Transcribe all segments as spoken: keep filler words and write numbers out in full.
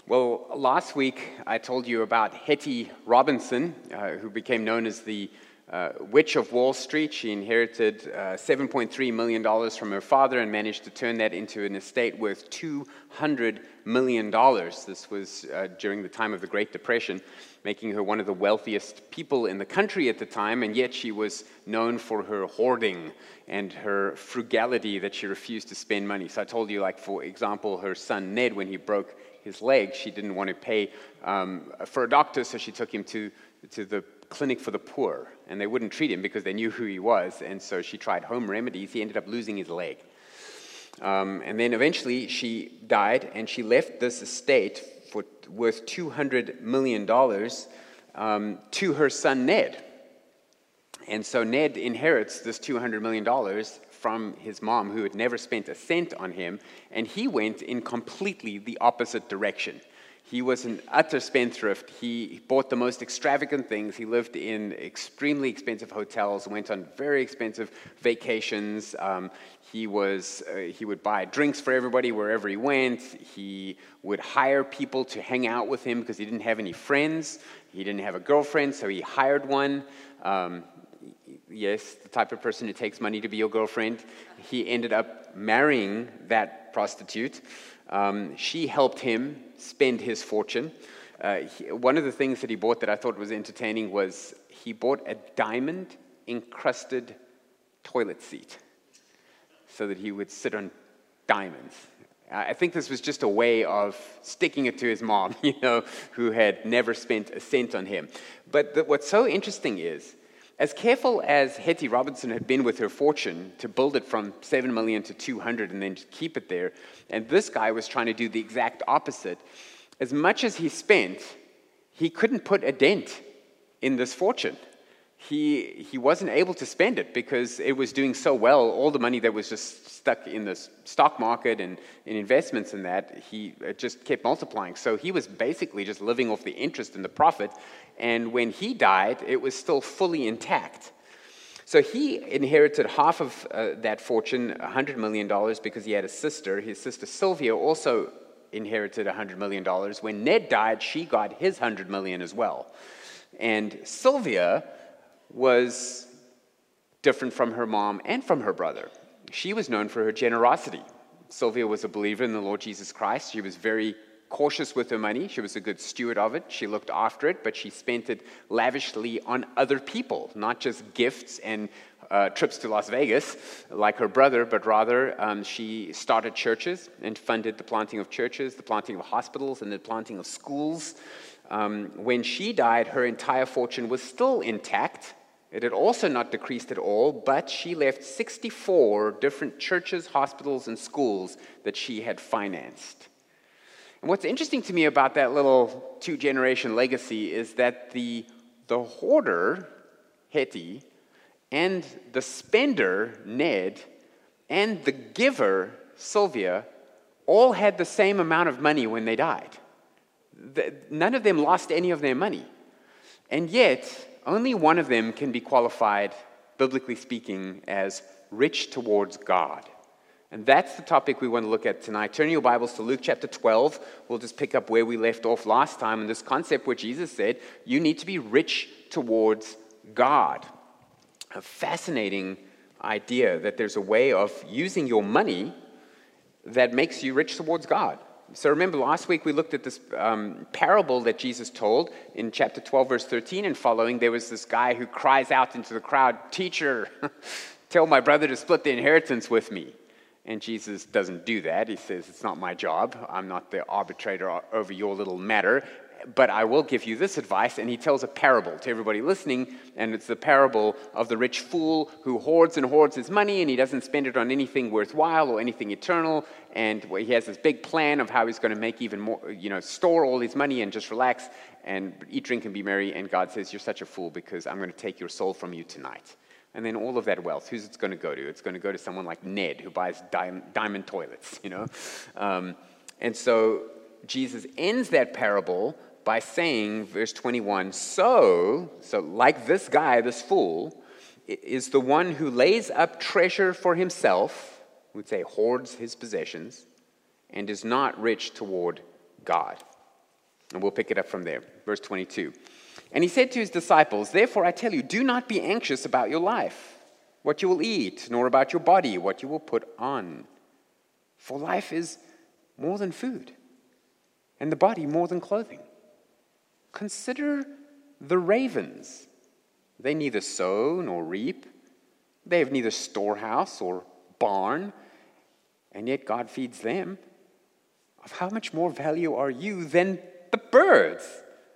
Well, last week I told you about Hetty Robinson, uh, who became known as the uh, Witch of Wall Street. She inherited uh, seven point three million dollars from her father and managed to turn that into an estate worth two hundred million dollars. This was uh, during the time of the Great Depression, making her one of the wealthiest people in the country at the time, and yet she was known for her hoarding and her frugality, that she refused to spend money. So I told you, like, for example, her son Ned, when he broke his leg, she didn't want to pay um, for a doctor, so she took him to, to the clinic for the poor, and they wouldn't treat him because they knew who he was, and so she tried home remedies. He ended up losing his leg. Um, and then eventually she died, and she left this estate for worth two hundred million dollars um, to her son Ned. And so Ned inherits this two hundred million dollars from his mom, who had never spent a cent on him, and he went in completely the opposite direction. He was an utter spendthrift. He bought the most extravagant things. He lived in extremely expensive hotels, went on very expensive vacations. Um, he was uh, he would buy drinks for everybody wherever he went. He would hire people to hang out with him because he didn't have any friends. He didn't have a girlfriend, so he hired one. Um, yes, the type of person who takes money to be your girlfriend. He ended up marrying that prostitute. Um, she helped him spend his fortune. Uh, he, one of the things that he bought that I thought was entertaining was he bought a diamond-encrusted toilet seat so that he would sit on diamonds. I think this was just a way of sticking it to his mom, you know, who had never spent a cent on him. But the, what's so interesting is, as careful as Hetty Robinson had been with her fortune to build it from seven million to two hundred and then just keep it there, and this guy was trying to do the exact opposite, as much as he spent, he couldn't put a dent in this fortune. He he wasn't able to spend it because it was doing so well. All the money that was just stuck in the stock market and in investments and that, he it just kept multiplying. So he was basically just living off the interest and the profit. And when he died, it was still fully intact. So he inherited half of uh, that fortune, one hundred million dollars, because he had a sister. His sister Sylvia also inherited one hundred million dollars. When Ned died, she got his one hundred million dollars as well. And Sylvia was different from her mom and from her brother. She was known for her generosity. Sylvia was a believer in the Lord Jesus Christ. She was very cautious with her money. She was a good steward of it. She looked after it, but she spent it lavishly on other people, not just gifts and uh, trips to Las Vegas like her brother, but rather um, she started churches and funded the planting of churches, the planting of hospitals, and the planting of schools. Um, when she died, her entire fortune was still intact. It had also not decreased at all, but she left sixty-four different churches, hospitals, and schools that she had financed. And what's interesting to me about that little two-generation legacy is that the, the hoarder, Hetty, and the spender, Ned, and the giver, Sylvia, all had the same amount of money when they died. The, none of them lost any of their money. And yet, only one of them can be qualified, biblically speaking, as rich towards God. And that's the topic we want to look at tonight. Turn your Bibles to Luke chapter twelve. We'll just pick up where we left off last time in this concept where Jesus said, you need to be rich towards God. A fascinating idea that there's a way of using your money that makes you rich towards God. So remember, last week we looked at this um, parable that Jesus told in chapter twelve, verse thirteen and following. There was this guy who cries out into the crowd, "Teacher, tell my brother to split the inheritance with me." And Jesus doesn't do that. He says, it's not my job. I'm not the arbitrator over your little matter. But I will give you this advice. And he tells a parable to everybody listening. And it's the parable of the rich fool who hoards and hoards his money. And he doesn't spend it on anything worthwhile or anything eternal. And he has this big plan of how he's going to make even more, you know, store all his money and just relax and eat, drink, and be merry. And God says, you're such a fool because I'm going to take your soul from you tonight. And then all of that wealth, who's it going to go to? It's going to go to someone like Ned, who buys diamond, diamond toilets, you know? Um, and so Jesus ends that parable by saying, verse twenty-one, so, so like this guy, this fool, is the one who lays up treasure for himself, we would say hoards his possessions, and is not rich toward God. And we'll pick it up from there. Verse twenty-two. And he said to his disciples, therefore I tell you, do not be anxious about your life, what you will eat, nor about your body, what you will put on. For life is more than food, and the body more than clothing. Consider the ravens. They neither sow nor reap. They have neither storehouse or barn, and yet God feeds them. Of how much more value are you than the birds?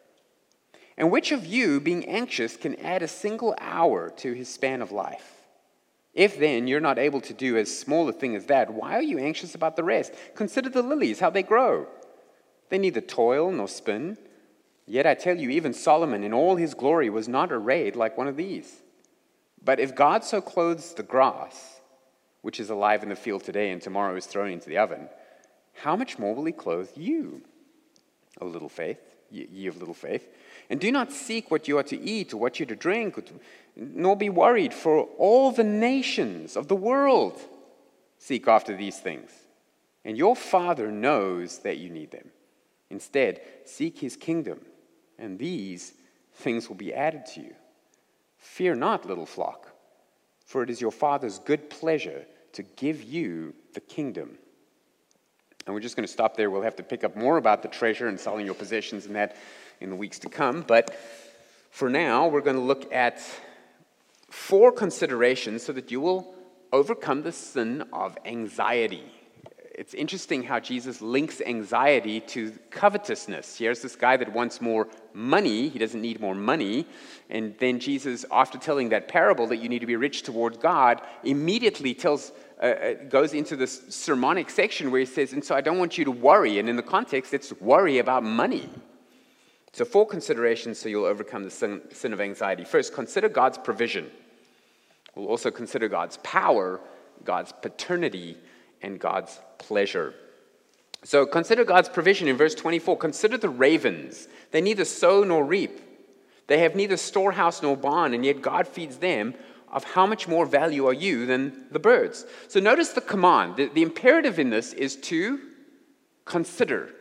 And which of you, being anxious, can add a single hour to his span of life? If then you're not able to do as small a thing as that, why are you anxious about the rest? Consider the lilies, how they grow. They neither toil nor spin. Yet I tell you, even Solomon in all his glory was not arrayed like one of these. But if God so clothes the grass, which is alive in the field today and tomorrow is thrown into the oven, how much more will he clothe you, O little faith, ye ye of little faith? And do not seek what you are to eat or what you are to drink, or to, nor be worried, for all the nations of the world seek after these things. And your Father knows that you need them. Instead, seek his kingdom, and these things will be added to you. Fear not, little flock, for it is your Father's good pleasure to give you the kingdom. And we're just going to stop there. We'll have to pick up more about the treasure and selling your possessions and that in the weeks to come. But for now, we're going to look at four considerations so that you will overcome the sin of anxiety. It's interesting how Jesus links anxiety to covetousness. Here's this guy that wants more money. He doesn't need more money. And then Jesus, after telling that parable that you need to be rich toward God, immediately tells, uh, goes into this sermonic section where he says, and so I don't want you to worry. And in the context, it's worry about money. So four considerations so you'll overcome the sin, sin of anxiety. First, consider God's provision. We'll also consider God's power, God's paternity, and God's pleasure. So consider God's provision in verse twenty-four. Consider the ravens. They neither sow nor reap. They have neither storehouse nor barn, and yet God feeds them. Of how much more value are you than the birds? So notice the command. The, the imperative in this is to consider,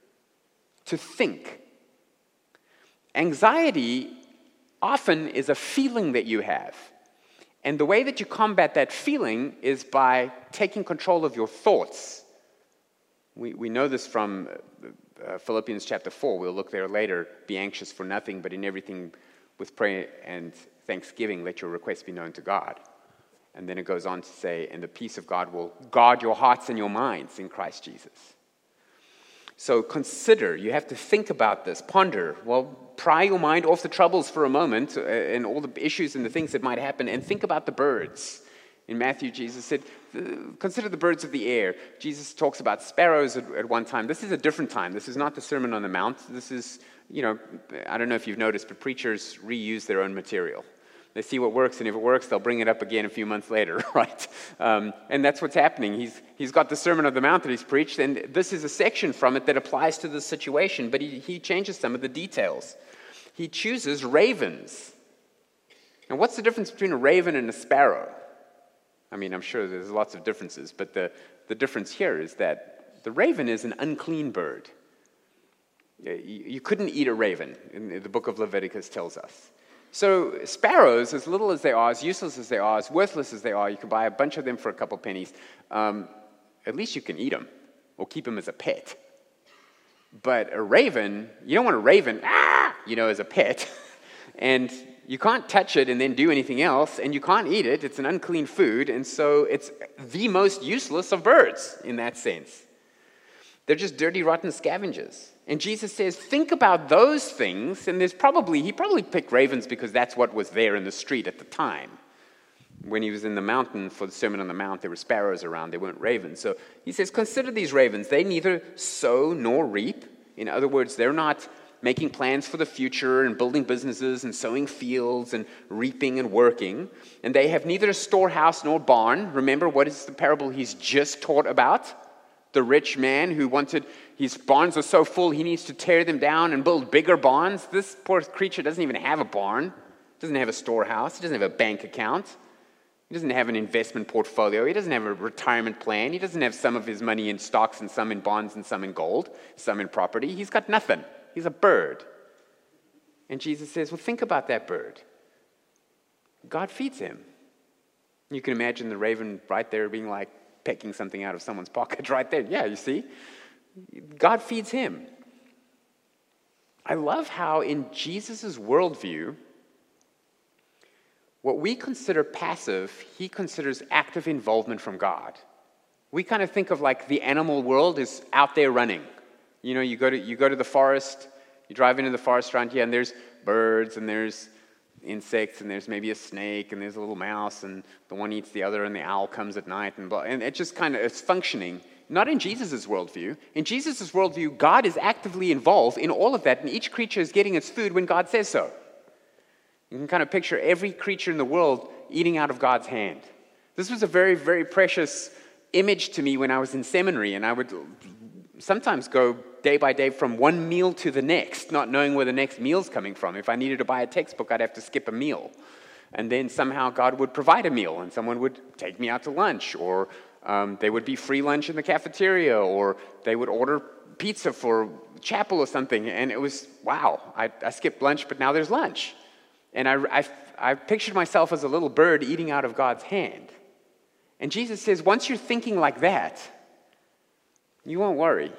to think. Anxiety often is a feeling that you have. And the way that you combat that feeling is by taking control of your thoughts. We, we know this from uh, Philippians chapter four. We'll look there later. Be anxious for nothing, but in everything with prayer and thanksgiving, let your requests be known to God. And then it goes on to say, and the peace of God will guard your hearts and your minds in Christ Jesus. So consider, you have to think about this, ponder. Well, pry your mind off the troubles for a moment uh, and all the issues and the things that might happen, and think about the birds. In Matthew, Jesus said, consider the birds of the air. Jesus talks about sparrows at, at one time. This is a different time. This is not the Sermon on the Mount. This is, you know, I don't know if you've noticed, but preachers reuse their own material. They see what works, and if it works, they'll bring it up again a few months later, right? Um, and that's what's happening. He's He's got the Sermon on the Mount that he's preached, and this is a section from it that applies to the situation, but he, he changes some of the details. He chooses ravens. And what's the difference between a raven and a sparrow? I mean, I'm sure there's lots of differences, but the, the difference here is that the raven is an unclean bird. You, you couldn't eat a raven, in the book of Leviticus tells us. So sparrows, as little as they are, as useless as they are, as worthless as they are, you can buy a bunch of them for a couple pennies. Um, at least you can eat them or keep them as a pet. But a raven, you don't want a raven, ah, you know, as a pet. And you can't touch it and then do anything else, and you can't eat it. It's an unclean food, and so it's the most useless of birds in that sense. They're just dirty, rotten scavengers. And Jesus says, think about those things, and there's probably, he probably picked ravens because that's what was there in the street at the time. When he was in the mountain for the Sermon on the Mount, there were sparrows around, they weren't ravens. So he says, consider these ravens. They neither sow nor reap. In other words, they're not making plans for the future and building businesses and sowing fields and reaping and working. And they have neither a storehouse nor barn. Remember, what is the parable he's just taught about? The rich man who wanted, his barns are so full, he needs to tear them down and build bigger barns. This poor creature doesn't even have a barn, doesn't have a storehouse, he doesn't have a bank account, he doesn't have an investment portfolio, he doesn't have a retirement plan, he doesn't have some of his money in stocks and some in bonds and some in gold, some in property. He's got nothing. He's a bird. And Jesus says, well, think about that bird. God feeds him. You can imagine the raven right there being like pecking something out of someone's pocket right there. Yeah, you see? God feeds him. I love how in Jesus' worldview, what we consider passive, he considers active involvement from God. We kind of think of like the animal world is out there running. You know, you go to you go to the forest, you drive into the forest around here, and there's birds, and there's insects, and there's maybe a snake, and there's a little mouse, and the one eats the other, and the owl comes at night, and blah, and it just kind of, it's functioning. Not in Jesus' worldview. In Jesus' worldview, God is actively involved in all of that, and each creature is getting its food when God says so. You can kind of picture every creature in the world eating out of God's hand. This was a very, very precious image to me when I was in seminary, and I would sometimes go day by day from one meal to the next, not knowing where the next meal's coming from. If I needed to buy a textbook, I'd have to skip a meal. And then somehow God would provide a meal, and someone would take me out to lunch, or um, there would be free lunch in the cafeteria, or they would order pizza for chapel or something. And it was, wow, I, I skipped lunch, but now there's lunch. And I, I, I pictured myself as a little bird eating out of God's hand. And Jesus says, once you're thinking like that, you won't worry.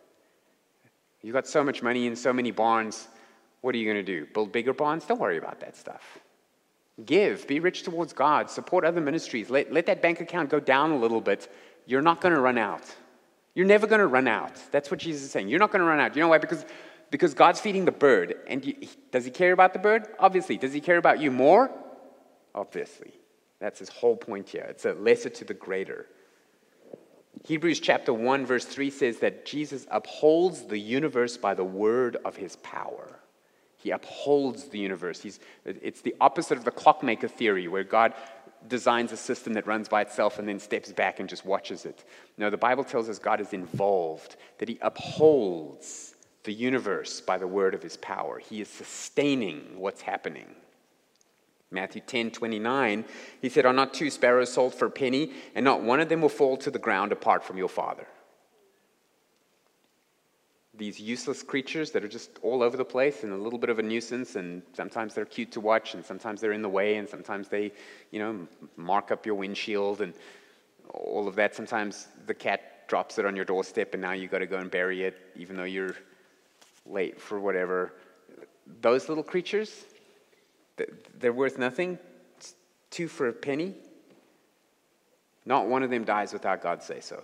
You got so much money in so many barns. What are you going to do? Build bigger barns? Don't worry about that stuff. Give. Be rich towards God. Support other ministries. Let, let that bank account go down a little bit. You're not going to run out. You're never going to run out. That's what Jesus is saying. You're not going to run out. You know why? Because, because God's feeding the bird. And you, does he care about the bird? Obviously. Does he care about you more? Obviously. That's his whole point here. It's a lesser to the greater. Hebrews chapter one verse three says that Jesus upholds the universe by the word of his power. He upholds the universe. He's, it's the opposite of the clockmaker theory where God designs a system that runs by itself and then steps back and just watches it. No, the Bible tells us God is involved, that he upholds the universe by the word of his power. He is sustaining what's happening. Matthew ten twenty-nine, he said, are not two sparrows sold for a penny, and not one of them will fall to the ground apart from your Father? These useless creatures that are just all over the place and a little bit of a nuisance, and sometimes they're cute to watch, and sometimes they're in the way, and sometimes they, you know, mark up your windshield and all of that. Sometimes the cat drops it on your doorstep, and now you got to go and bury it, even though you're late for whatever. Those little creatures, they're worth nothing. It's two for a penny. Not one of them dies without God say so.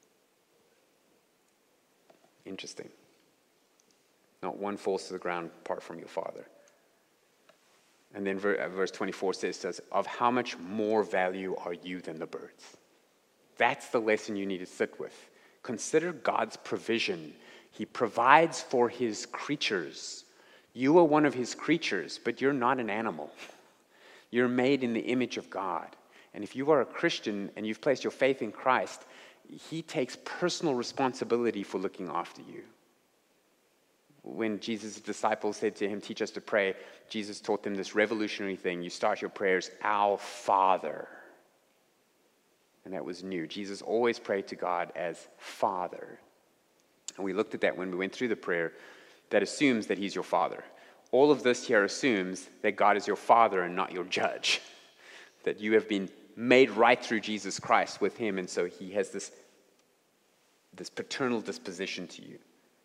Interesting. Not one falls to the ground apart from your Father. And then verse twenty-four says to us, of how much more value are you than the birds? That's the lesson you need to sit with. Consider God's provision. He provides for his creatures. You are one of his creatures, but you're not an animal. You're made in the image of God. And if you are a Christian and you've placed your faith in Christ, he takes personal responsibility for looking after you. When Jesus' disciples said to him, teach us to pray, Jesus taught them this revolutionary thing. You start your prayers, our Father. And that was new. Jesus always prayed to God as Father. And we looked at that when we went through the prayer. That assumes that he's your Father. All of this here assumes that God is your Father and not your judge. That you have been made right through Jesus Christ with him, and so he has this, this paternal disposition to you.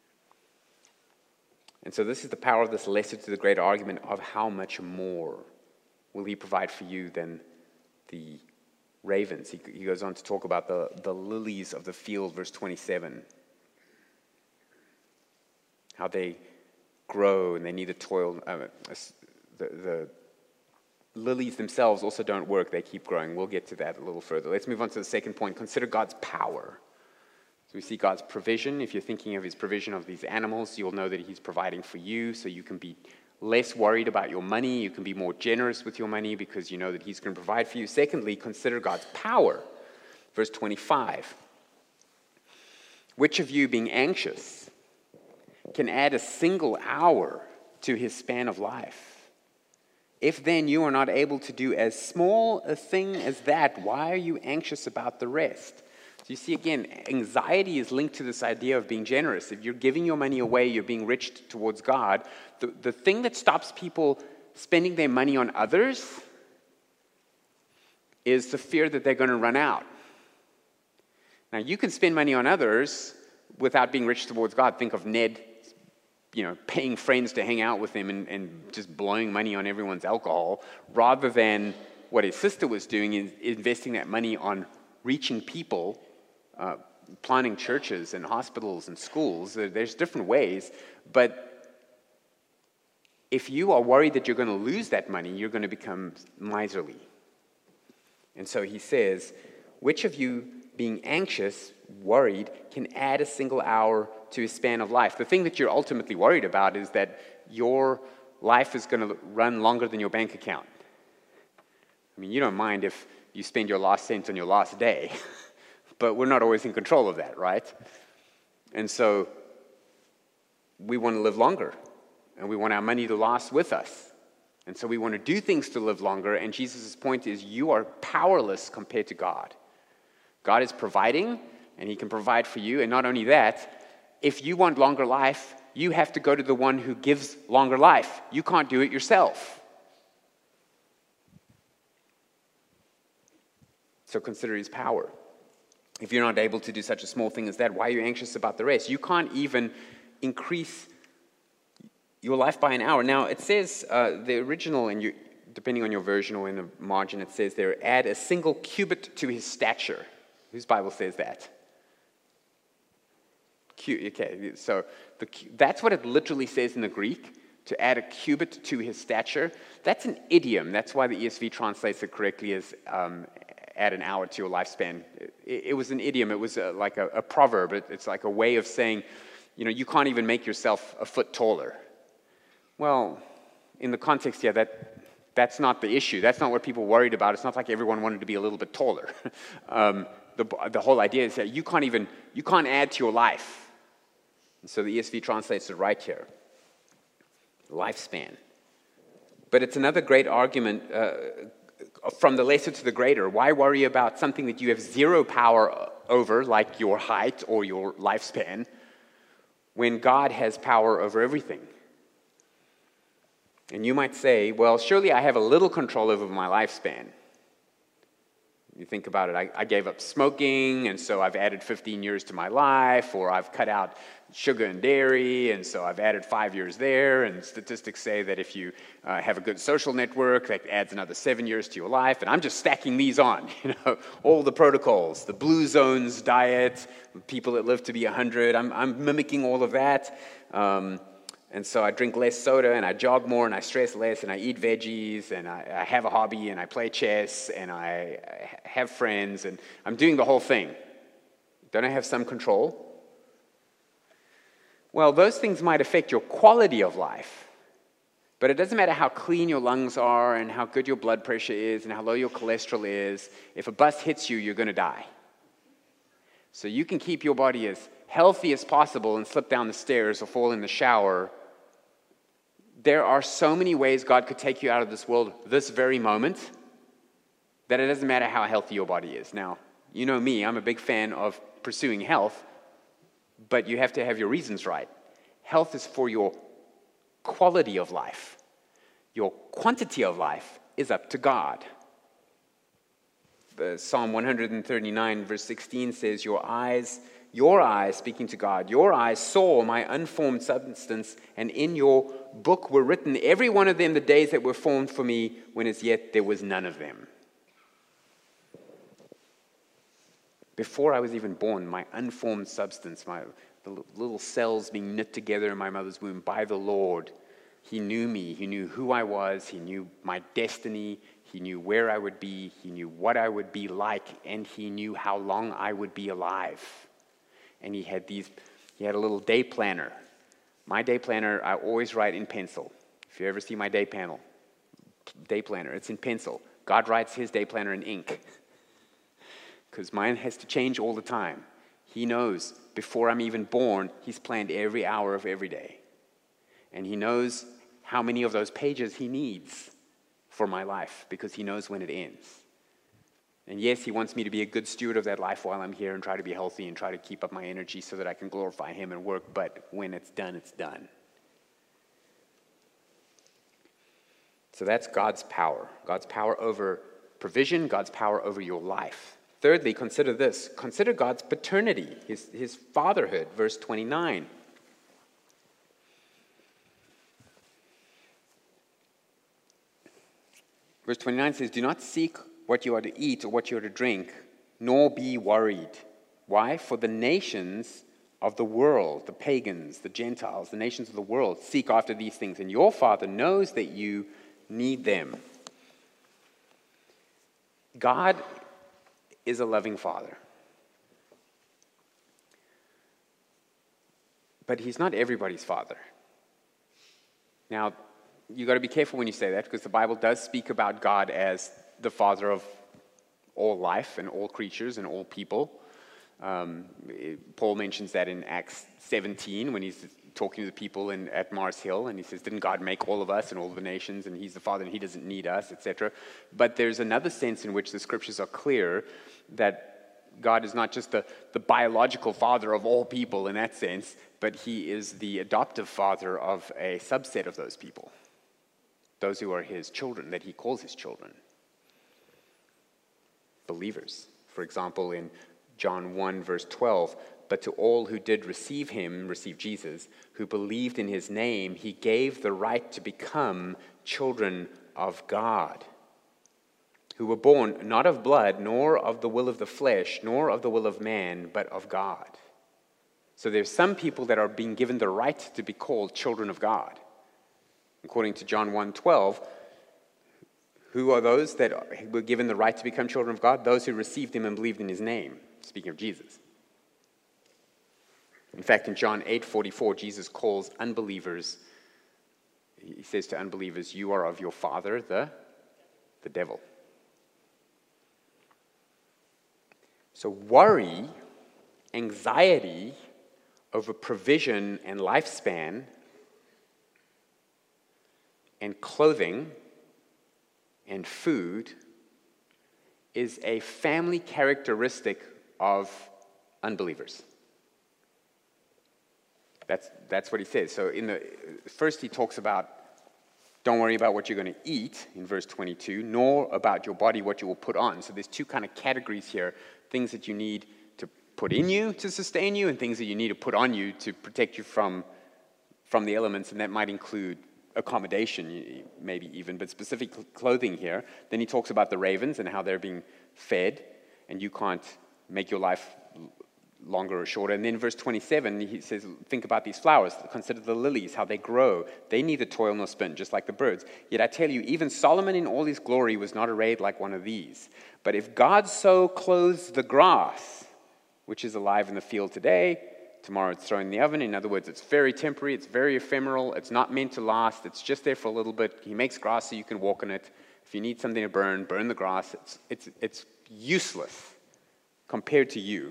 And so this is the power of this lesser to the greater argument of how much more will he provide for you than the ravens. He, he goes on to talk about the, the lilies of the field, verse twenty-seven. How they grow and they need to toil. Uh, the, the lilies themselves also don't work. They keep growing. We'll get to that a little further. Let's move on to the second point. Consider God's power. So we see God's provision. If you're thinking of his provision of these animals, you'll know that he's providing for you, so you can be less worried about your money. You can be more generous with your money because you know that he's going to provide for you. Secondly, consider God's power. Verse twenty-five. Which of you, being anxious, can add a single hour to his span of life? If then you are not able to do as small a thing as that, why are you anxious about the rest? So you see, again, anxiety is linked to this idea of being generous. If you're giving your money away, you're being rich towards God. The, the thing that stops people spending their money on others is the fear that they're going to run out. Now, you can spend money on others without being rich towards God. Think of Ned, you know, paying friends to hang out with him and, and just blowing money on everyone's alcohol, rather than what his sister was doing, is investing that money on reaching people, uh, planting churches and hospitals and schools. There's different ways, but if you are worried that you're going to lose that money, you're going to become miserly. And so he says, which of you, being anxious, worried, can add a single hour to his span of life? The thing that you're ultimately worried about is that your life is going to run longer than your bank account. I mean, you don't mind if you spend your last cent on your last day, but we're not always in control of that, right? And so we want to live longer, and we want our money to last with us. And so we want to do things to live longer, and Jesus' point is you are powerless compared to God. God is providing, and he can provide for you. And not only that, if you want longer life, you have to go to the one who gives longer life. You can't do it yourself. So consider his power. If you're not able to do such a small thing as that, why are you anxious about the rest? You can't even increase your life by an hour. Now, it says, uh, the original, and you, depending on your version or in the margin, it says there, add a single cubit to his stature. Whose Bible says that? Q, okay, so the, that's what it literally says in the Greek, to add a cubit to his stature. That's an idiom. That's why the E S V translates it correctly as um, add an hour to your lifespan. It, it was an idiom. It was a, like a, a proverb. It, it's like a way of saying, you know, you can't even make yourself a foot taller. Well, in the context here, that that's not the issue. That's not what people worried about. It's not like everyone wanted to be a little bit taller. um, The, the whole idea is that you can't even, you can't add to your life. And so the E S V translates it right here. Lifespan. But it's another great argument uh, from the lesser to the greater. Why worry about something that you have zero power over, like your height or your lifespan, when God has power over everything? And you might say, well, surely I have a little control over my lifespan. You think about it, I, I gave up smoking, and so I've added fifteen years to my life, or I've cut out sugar and dairy, and so I've added five years there, and statistics say that if you uh, have a good social network, that adds another seven years to your life, and I'm just stacking these on, you know, all the protocols, the Blue Zones diet, people that live to be one hundred, I'm, I'm mimicking all of that. Um, And so I drink less soda, and I jog more, and I stress less, and I eat veggies, and I, I have a hobby, and I play chess, and I, I have friends, and I'm doing the whole thing. Don't I have some control? Well, those things might affect your quality of life, but it doesn't matter how clean your lungs are, and how good your blood pressure is, and how low your cholesterol is. If a bus hits you, you're going to die. So you can keep your body as healthy as possible and slip down the stairs or fall in the shower. There are so many ways God could take you out of this world this very moment that it doesn't matter how healthy your body is. Now, you know me, I'm a big fan of pursuing health, but you have to have your reasons right. Health is for your quality of life. Your quantity of life is up to God. Uh, Psalm one thirty-nine verse sixteen says, Your eyes... Your eyes, speaking to God, your eyes saw my unformed substance, and in your book were written, every one of them, the days that were formed for me, when as yet there was none of them. Before I was even born, my unformed substance, my the little cells being knit together in my mother's womb by the Lord, he knew me. He knew who I was. He knew my destiny. He knew where I would be. He knew what I would be like, and he knew how long I would be alive. And he had these, he had a little day planner. My day planner, I always write in pencil. If you ever see my day panel, day planner, it's in pencil. God writes his day planner in ink. Because mine has to change all the time. He knows before I'm even born, he's planned every hour of every day. And he knows how many of those pages he needs for my life, because he knows when it ends. And yes, he wants me to be a good steward of that life while I'm here and try to be healthy and try to keep up my energy so that I can glorify him and work, but when it's done, it's done. So that's God's power. God's power over provision, God's power over your life. Thirdly, consider this. Consider God's paternity, his, his fatherhood, verse twenty-nine. Verse twenty-nine says, do not seek what you are to eat or what you are to drink, nor be worried. Why? For the nations of the world, the pagans, the Gentiles, the nations of the world, seek after these things, and your Father knows that you need them. God is a loving Father. But he's not everybody's Father. Now, you got to be careful when you say that, because the Bible does speak about God as the Father of all life and all creatures and all people. Um, it, Paul mentions that in Acts seventeen when he's talking to the people in, at Mars Hill, and he says, didn't God make all of us and all the nations, and he's the Father and he doesn't need us, et cetera. But there's another sense in which the scriptures are clear that God is not just the, the biological father of all people in that sense, but he is the adoptive father of a subset of those people, those who are his children, that he calls his children. Believers. For example, in John one, verse twelve, but to all who did receive him, receive Jesus, who believed in his name, he gave the right to become children of God, who were born not of blood, nor of the will of the flesh, nor of the will of man, but of God. So there's some people that are being given the right to be called children of God. According to John one twelve, who are those that were given the right to become children of God? Those who received him and believed in his name, speaking of Jesus. In fact, in John eight forty-four, Jesus calls unbelievers, he says to unbelievers, you are of your father, the, the devil. So worry, anxiety over provision and lifespan and clothing and food is a family characteristic of unbelievers. That's, that's what he says. So in the first he talks about don't worry about what you're going to eat in verse twenty-two, nor about your body what you will put on. So there's two kind of categories here, things that you need to put in you to sustain you and things that you need to put on you to protect you from, from the elements, and that might include accommodation, maybe even, but specific clothing here. Then he talks about the ravens and how they're being fed, and you can't make your life longer or shorter. And then verse twenty-seven, he says, think about these flowers. Consider the lilies, how they grow. They neither toil nor spin, just like the birds. Yet I tell you, even Solomon in all his glory was not arrayed like one of these. But if God so clothes the grass, which is alive in the field today, tomorrow it's thrown in the oven. In other words, it's very temporary, it's very ephemeral, it's not meant to last, it's just there for a little bit. He makes grass so you can walk on it. If you need something to burn, burn the grass. It's, it's, it's useless compared to you.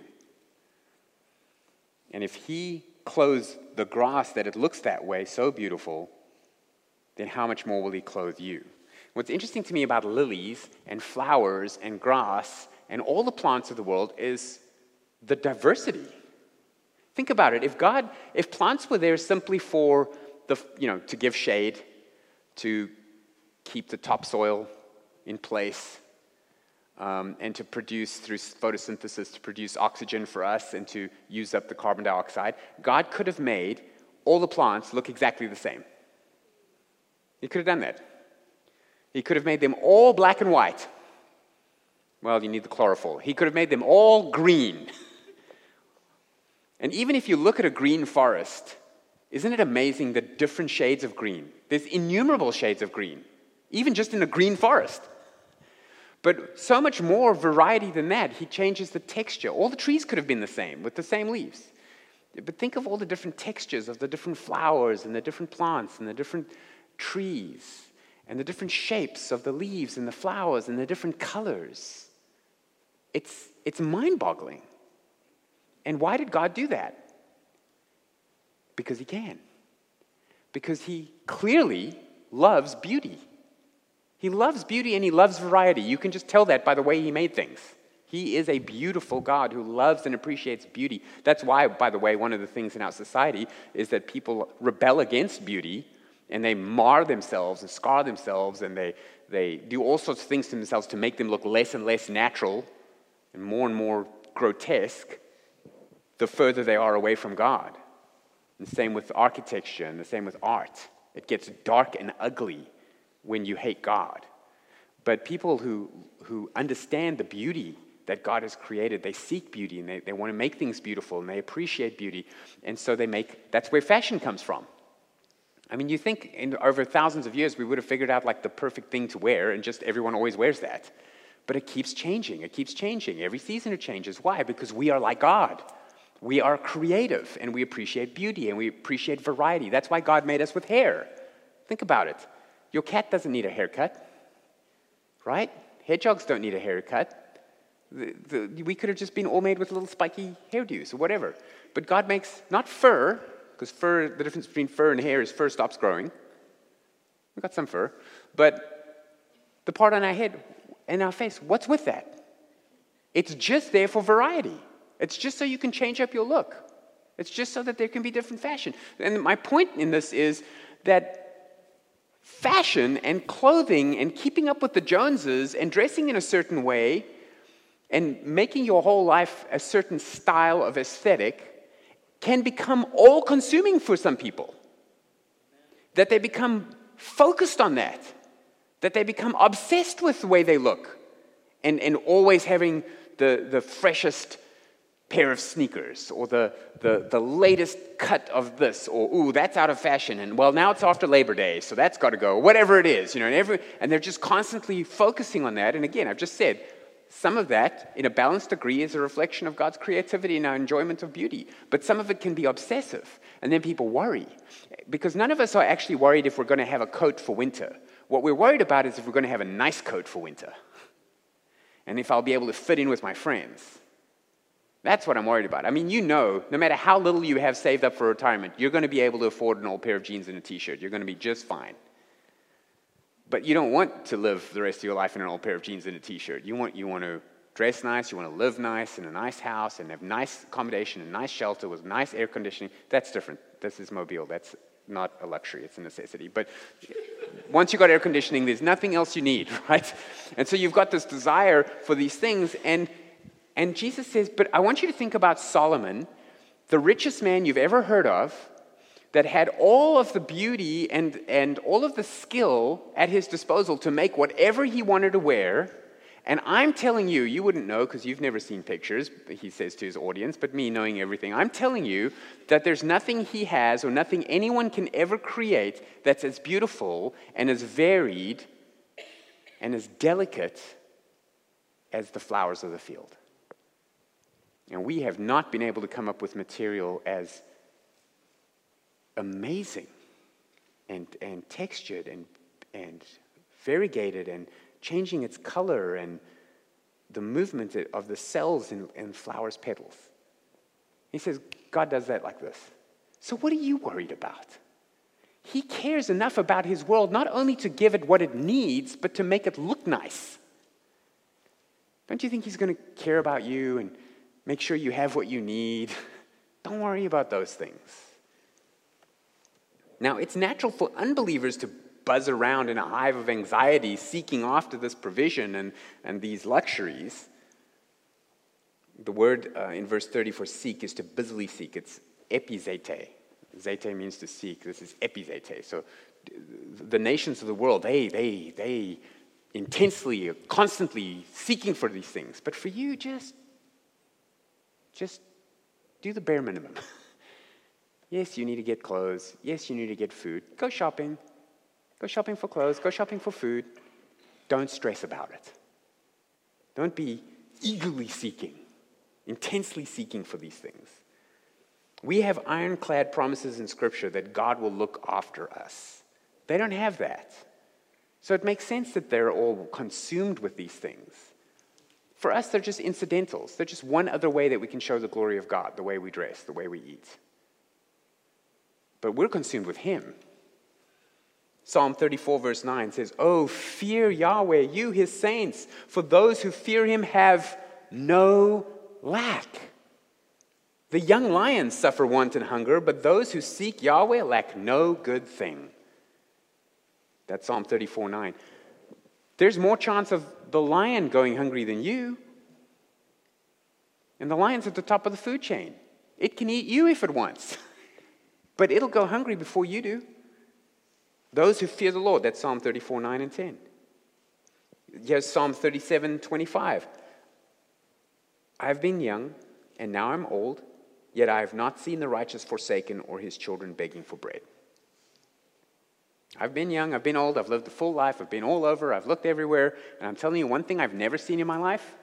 And if he clothes the grass that it looks that way, so beautiful, then how much more will he clothe you? What's interesting to me about lilies and flowers and grass and all the plants of the world is the diversity. Think about it. If God, if plants were there simply for the, you know, to give shade, to keep the topsoil in place, um, and to produce through photosynthesis to produce oxygen for us and to use up the carbon dioxide, God could have made all the plants look exactly the same. He could have done that. He could have made them all black and white. Well, you need the chlorophyll. He could have made them all green. And even if you look at a green forest, isn't it amazing the different shades of green? There's innumerable shades of green, even just in a green forest. But so much more variety than that. He changes the texture. All the trees could have been the same, with the same leaves. But think of all the different textures of the different flowers and the different plants and the different trees and the different shapes of the leaves and the flowers and the different colors. It's, it's mind-boggling. And why did God do that? Because he can. Because he clearly loves beauty. He loves beauty and he loves variety. You can just tell that by the way he made things. He is a beautiful God who loves and appreciates beauty. That's why, by the way, one of the things in our society is that people rebel against beauty and they mar themselves and scar themselves and they, they do all sorts of things to themselves to make them look less and less natural and more and more grotesque the further they are away from God. And the same with architecture and the same with art. It gets dark and ugly when you hate God. But people who, who understand the beauty that God has created, they seek beauty and they, they want to make things beautiful and they appreciate beauty. And so they make, that's where fashion comes from. I mean, you think in over thousands of years we would have figured out like the perfect thing to wear and just everyone always wears that. But it keeps changing. It keeps changing. Every season it changes. Why? Because we are like God. We are creative and we appreciate beauty and we appreciate variety. That's why God made us with hair. Think about it. Your cat doesn't need a haircut, right? Hedgehogs don't need a haircut. The, the, we could have just been all made with little spiky hairdos or whatever. But God makes, not fur, because fur, the difference between fur and hair is fur stops growing. We've got some fur. But the part on our head and our face, what's with that? It's just there for variety. It's just so you can change up your look. It's just so that there can be different fashion. And my point in this is that fashion and clothing and keeping up with the Joneses and dressing in a certain way and making your whole life a certain style of aesthetic can become all-consuming for some people. That they become focused on that. That they become obsessed with the way they look. And, and always having the, the freshest pair of sneakers or the, the, the latest cut of this or, ooh, that's out of fashion. And, well, now it's after Labor Day, so that's got to go. Whatever it is, you know, and, every, and they're just constantly focusing on that. And again, I've just said, some of that, in a balanced degree, is a reflection of God's creativity and our enjoyment of beauty. But some of it can be obsessive. And then people worry. Because none of us are actually worried if we're going to have a coat for winter. What we're worried about is if we're going to have a nice coat for winter. And if I'll be able to fit in with my friends. That's what I'm worried about. I mean, you know, no matter how little you have saved up for retirement, you're going to be able to afford an old pair of jeans and a t-shirt. You're going to be just fine. But you don't want to live the rest of your life in an old pair of jeans and a t-shirt. You want, you want to dress nice, you want to live nice in a nice house and have nice accommodation and nice shelter with nice air conditioning. That's different. This is Mobile. That's not a luxury. It's a necessity. But once you've got air conditioning, there's nothing else you need, right? And so you've got this desire for these things. And, and Jesus says, but I want you to think about Solomon, the richest man you've ever heard of, that had all of the beauty and, and all of the skill at his disposal to make whatever he wanted to wear. And I'm telling you, you wouldn't know because you've never seen pictures, he says to his audience, but me knowing everything, I'm telling you that there's nothing he has or nothing anyone can ever create that's as beautiful and as varied and as delicate as the flowers of the field. And we have not been able to come up with material as amazing and, and textured and, and variegated and changing its color and the movement of the cells in, in flowers' petals. He says, God does that like this. So what are you worried about? He cares enough about his world not only to give it what it needs, but to make it look nice. Don't you think he's going to care about you and make sure you have what you need? Don't worry about those things. Now, it's natural for unbelievers to buzz around in a hive of anxiety, seeking after this provision and, and these luxuries. The word uh, in verse thirty for seek is to busily seek. It's epizete. Zete means to seek. This is epizete. So the nations of the world, they, they, they intensely, constantly seeking for these things. But for you, just, just do the bare minimum. Yes, you need to get clothes. Yes, you need to get food. Go shopping. Go shopping for clothes. Go shopping for food. Don't stress about it. Don't be eagerly seeking, intensely seeking for these things. We have ironclad promises in Scripture that God will look after us. They don't have that. So it makes sense that they're all consumed with these things. For us, they're just incidentals. They're just one other way that we can show the glory of God, the way we dress, the way we eat. But we're consumed with Him. Psalm thirty-four verse nine says, "Oh, fear Yahweh, you his saints, for those who fear him have no lack." The young lions suffer want and hunger, but those who seek Yahweh lack no good thing. That's Psalm thirty-four nine. There's more chance of the lion going hungry than you. And the lion's at the top of the food chain. It can eat you if it wants. But it'll go hungry before you do. Those who fear the Lord, that's Psalm thirty-four nine and ten. Here's Psalm thirty-seven twenty-five. "I've been young, and now I'm old, yet I have not seen the righteous forsaken or his children begging for bread." I've been young, I've been old, I've lived a full life, I've been all over, I've looked everywhere, and I'm telling you, one thing I've never seen in my life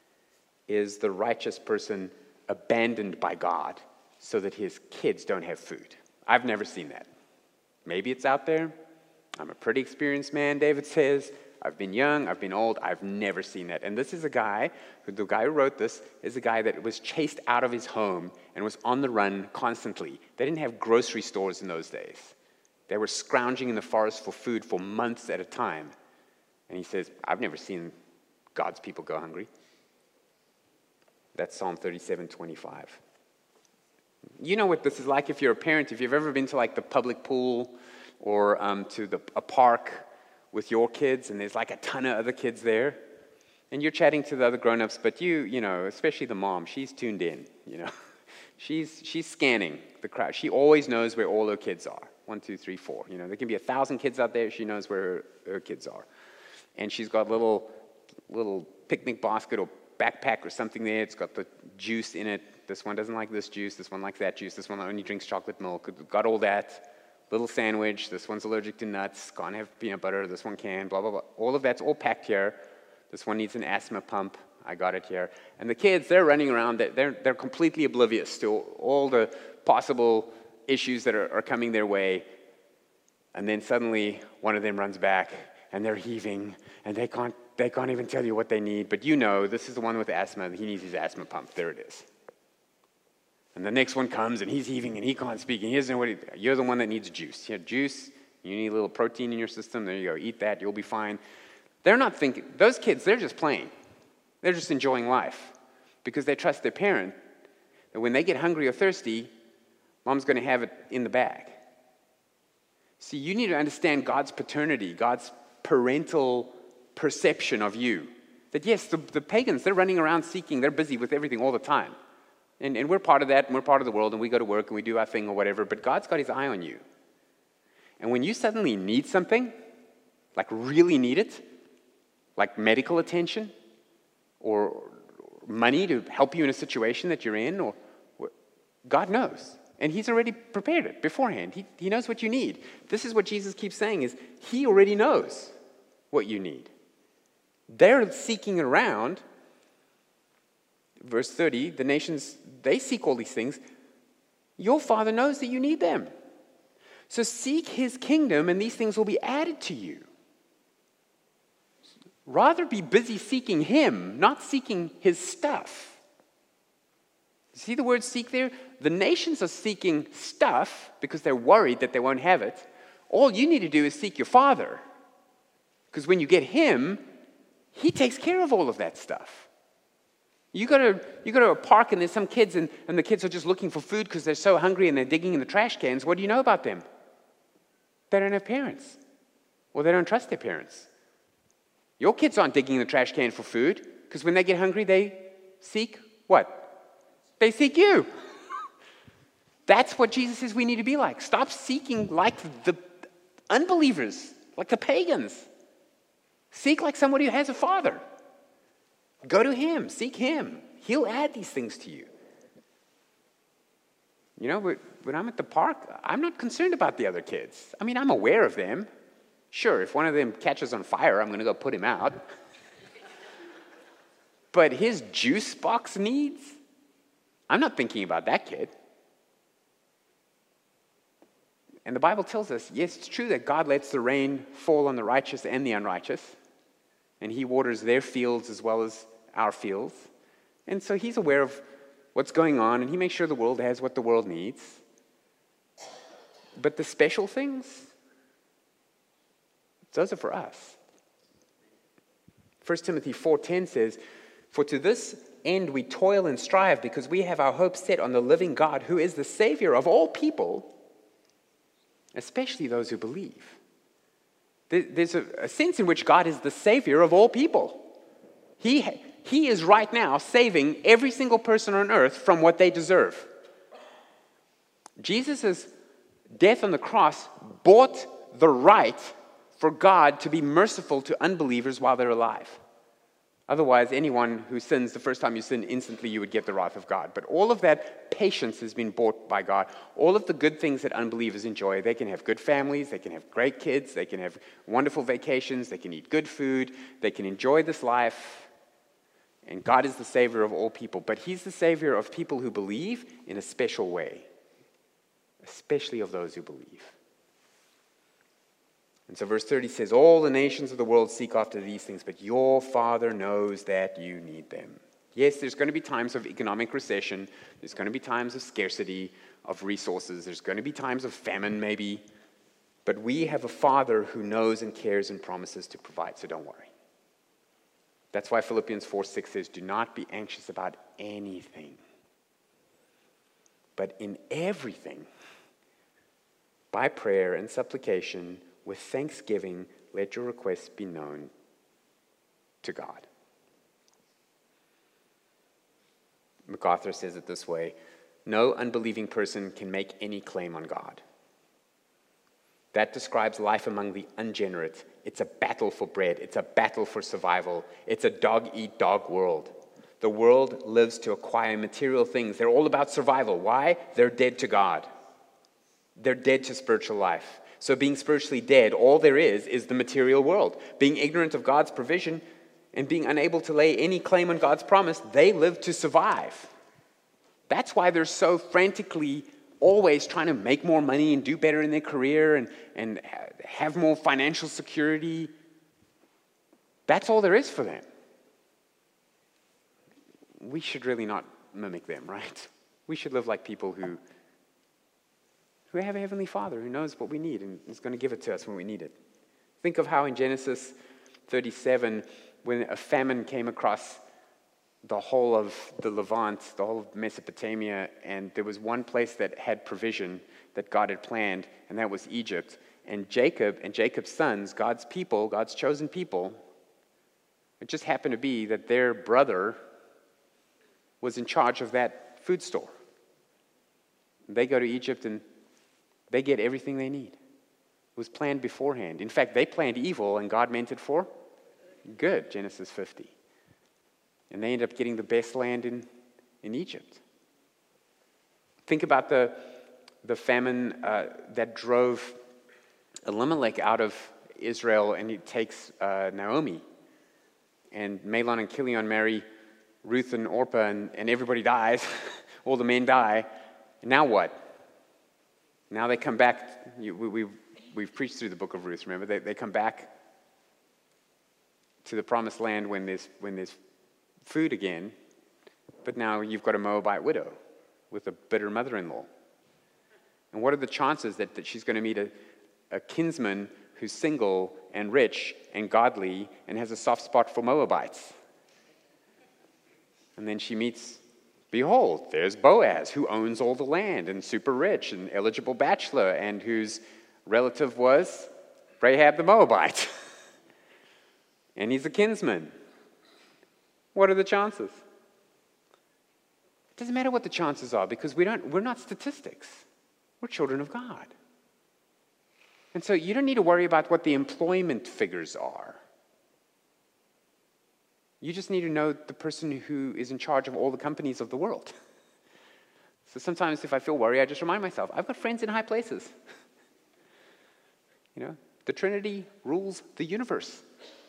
is the righteous person abandoned by God so that his kids don't have food. I've never seen that. Maybe it's out there. I'm a pretty experienced man, David says. I've been young, I've been old, I've never seen that. And this is a guy, who, the guy who wrote this, is a guy that was chased out of his home and was on the run constantly. They didn't have grocery stores in those days. They were scrounging in the forest for food for months at a time. And he says, I've never seen God's people go hungry. That's Psalm thirty-seven twenty-five. You know what this is like if you're a parent, if you've ever been to like the public pool or um, to the, a park with your kids, and there's like a ton of other kids there, and you're chatting to the other grown-ups, but you, you know, especially the mom, she's tuned in, you know. She's, she's scanning the crowd. She always knows where all her kids are. One, two, three, four. You know, there can be a thousand kids out there. She knows where her, her kids are. And she's got a little, little picnic basket or backpack or something there. It's got the juice in it. This one doesn't like this juice. This one likes that juice. This one only drinks chocolate milk. Got all that. Little sandwich. This one's allergic to nuts. Can't have peanut butter. This one can. Blah, blah, blah. All of that's all packed here. This one needs an asthma pump. I got it here. And the kids, they're running around. They're, they're completely oblivious to all the possible issues that are, are coming their way. And then suddenly one of them runs back and they're heaving and they can't, they can't even tell you what they need. But you know, this is the one with asthma. He needs his asthma pump. There it is. And the next one comes and he's heaving and he can't speak. And he doesn't know what he, you're the one that needs juice. You have juice. You need a little protein in your system. There you go. Eat that. You'll be fine. They're not thinking. Those kids, they're just playing. They're just enjoying life because they trust their parent that when they get hungry or thirsty, Mom's going to have it in the bag. See, you need to understand God's paternity, God's parental perception of you. That yes, the, the pagans, they're running around seeking, they're busy with everything all the time. And, and we're part of that, and we're part of the world, and we go to work, and we do our thing or whatever, but God's got his eye on you. And when you suddenly need something, like really need it, like medical attention, or money to help you in a situation that you're in, or God knows. And he's already prepared it beforehand. He, he knows what you need. This is what Jesus keeps saying is he already knows what you need. They're seeking around. Verse thirty, the nations, they seek all these things. Your Father knows that you need them. So seek his kingdom and these things will be added to you. Rather be busy seeking him, not seeking his stuff. See the word seek there? The nations are seeking stuff because they're worried that they won't have it. All you need to do is seek your Father. Because when you get him, he takes care of all of that stuff. You go to, you go to a park and there's some kids and, and the kids are just looking for food because they're so hungry and they're digging in the trash cans. What do you know about them? They don't have parents. Or they don't trust their parents. Your kids aren't digging in the trash can for food because when they get hungry, they seek what? They seek you. That's what Jesus says we need to be like. Stop seeking like the unbelievers, like the pagans. Seek like somebody who has a father. Go to him. Seek him. He'll add these things to you. You know, when I'm at the park, I'm not concerned about the other kids. I mean, I'm aware of them. Sure, if one of them catches on fire, I'm going to go put him out. But his juice box needs, I'm not thinking about that kid. And the Bible tells us, yes, it's true that God lets the rain fall on the righteous and the unrighteous. And he waters their fields as well as our fields. And so he's aware of what's going on, and he makes sure the world has what the world needs. But the special things, Those are for us. First Timothy four ten says, "For to this end we toil and strive, because we have our hope set on the living God, who is the Savior of all people, especially those who believe." There's a, a sense in which God is the Savior of all people. He, he is right now saving every single person on earth from what they deserve. Jesus' death on the cross bought the right for God to be merciful to unbelievers while they're alive. Otherwise, anyone who sins, the first time you sin, instantly you would get the wrath of God. But all of that patience has been bought by God. All of the good things that unbelievers enjoy, they can have good families, they can have great kids, they can have wonderful vacations, they can eat good food, they can enjoy this life. And God is the Savior of all people. But He's the Savior of people who believe in a special way, especially of those who believe. And so verse thirty says, "All the nations of the world seek after these things, but your Father knows that you need them." Yes, there's going to be times of economic recession. There's going to be times of scarcity of resources. There's going to be times of famine, maybe. But we have a Father who knows and cares and promises to provide, so don't worry. That's why Philippians four six says, "Do not be anxious about anything, but in everything, by prayer and supplication, with thanksgiving, let your requests be known to God." MacArthur says it this way: "No unbelieving person can make any claim on God." That describes life among the ungenerate. It's a battle for bread. It's a battle for survival. It's a dog-eat-dog world. The world lives to acquire material things. They're all about survival. Why? They're dead to God. They're dead to spiritual life. So being spiritually dead, all there is is the material world. Being ignorant of God's provision and being unable to lay any claim on God's promise, they live to survive. That's why they're so frantically always trying to make more money and do better in their career and, and have more financial security. That's all there is for them. We should really not mimic them, right? We should live like people who who have a Heavenly Father who knows what we need and is going to give it to us when we need it. Think of how in Genesis thirty-seven, when a famine came across the whole of the Levant, the whole of Mesopotamia, and there was one place that had provision that God had planned, and that was Egypt. And Jacob and Jacob's sons, God's people, God's chosen people, it just happened to be that their brother was in charge of that food store. They go to Egypt and they get everything they need. It was planned beforehand. In fact, they planned evil and God meant it for good, Genesis fifty. And they end up getting the best land in, in Egypt. Think about the, the famine uh, that drove Elimelech out of Israel, and he takes uh, Naomi. And Mahlon and Chilion marry Ruth and Orpah, and, and everybody dies. All the men die. And now what? Now they come back. You, we, we've, we've preached through the book of Ruth, remember? They, they come back to the promised land when there's, when there's food again. But now you've got a Moabite widow with a bitter mother-in-law. And what are the chances that, that she's going to meet a, a kinsman who's single and rich and godly and has a soft spot for Moabites? And then she meets, behold, there's Boaz, who owns all the land and super rich and eligible bachelor, and whose relative was Rahab the Moabite. And he's a kinsman. What are the chances? It doesn't matter what the chances are, because we don't, we're not statistics. We're children of God. And so you don't need to worry about what the employment figures are. You just need to know the person who is in charge of all the companies of the world. So sometimes if I feel worried, I just remind myself, I've got friends in high places. You know, the Trinity rules the universe.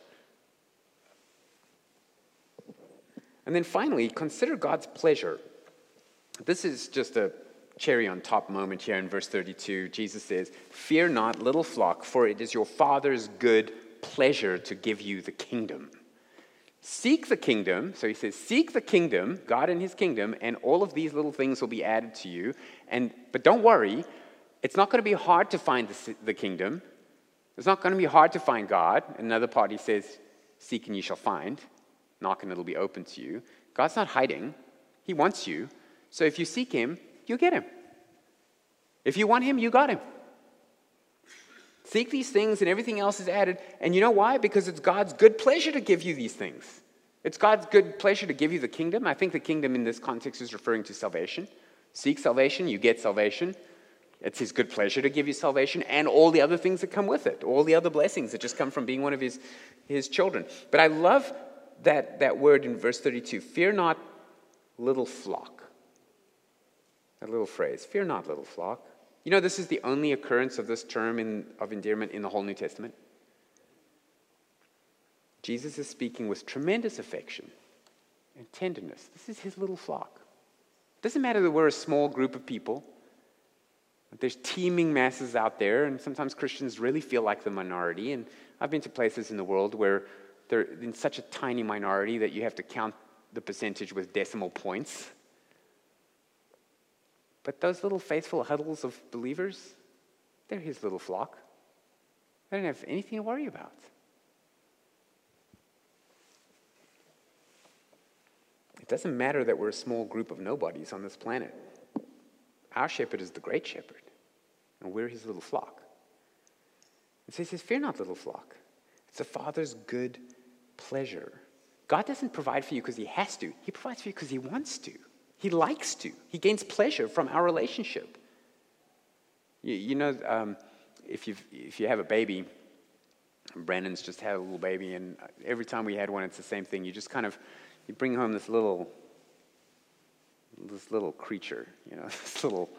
And then finally, consider God's pleasure. This is just a cherry on top moment here in verse thirty-two. Jesus says, "Fear not, little flock, for it is your Father's good pleasure to give you the kingdom." Seek the kingdom. So he says, seek the kingdom, God and his kingdom, and all of these little things will be added to you. And but don't worry, it's not going to be hard to find the, the kingdom. It's not going to be hard to find God. Another party says, seek and you shall find. Knock and it'll be open to you. God's not hiding. He wants you. So if you seek him, you get him. If you want him, you got him. Seek these things and everything else is added. And you know why? Because it's God's good pleasure to give you these things. It's God's good pleasure to give you the kingdom. I think the kingdom in this context is referring to salvation. Seek salvation, you get salvation. It's his good pleasure to give you salvation and all the other things that come with it, all the other blessings that just come from being one of his, his children. But I love that, that word in verse thirty-two, fear not, little flock. That little phrase, fear not, little flock. You know, this is the only occurrence of this term in, of endearment in the whole New Testament. Jesus is speaking with tremendous affection and tenderness. This is his little flock. It doesn't matter that we're a small group of people. There's teeming masses out there, and sometimes Christians really feel like the minority. And I've been to places in the world where they're in such a tiny minority that you have to count the percentage with decimal points. But those little faithful huddles of believers, they're his little flock. They don't have anything to worry about. It doesn't matter that we're a small group of nobodies on this planet. Our shepherd is the great shepherd, and we're his little flock. And so he says, fear not, little flock. It's the Father's good pleasure. God doesn't provide for you because he has to. He provides for you because he wants to. He likes to. He gains pleasure from our relationship. You, you know, um, if, you've, if you have a baby, Brandon's just had a little baby, and every time we had one, it's the same thing. You just kind of, you bring home this little this little creature, you know, this little